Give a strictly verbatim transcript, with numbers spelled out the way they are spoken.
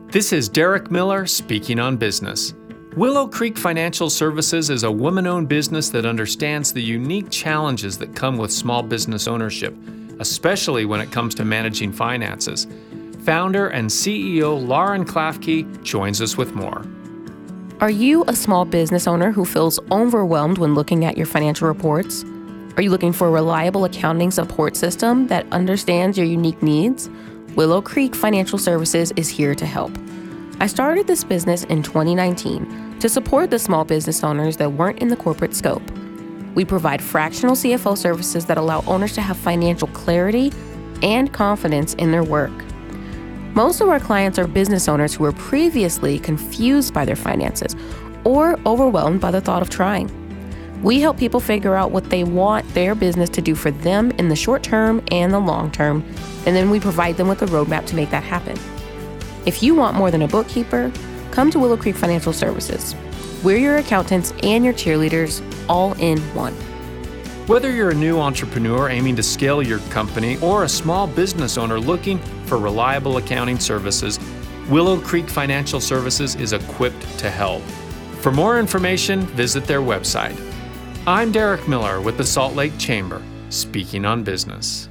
This is Derek Miller speaking on business. Willow Creek Financial Services is a woman-owned business that understands the unique challenges that come with small business ownership, especially when it comes to managing finances. Founder and C E O Lauren Klafke joins us with more. Are you a small business owner who feels overwhelmed when looking at your financial reports? Are you looking for a reliable accounting support system that understands your unique needs? Willow Creek Financial Services is here to help. I started this business in twenty nineteen to support the small business owners that weren't in the corporate scope. We provide fractional C F O services that allow owners to have financial clarity and confidence in their work. Most of our clients are business owners who were previously confused by their finances or overwhelmed by the thought of trying. We help people figure out what they want their business to do for them in the short term and the long term, and then we provide them with a roadmap to make that happen. If you want more than a bookkeeper, come to Willow Creek Financial Services. We're your accountants and your cheerleaders, all in one. Whether you're a new entrepreneur aiming to scale your company or a small business owner looking for reliable accounting services, Willow Creek Financial Services is equipped to help. For more information, visit their website. I'm Derek Miller with the Salt Lake Chamber, speaking on business.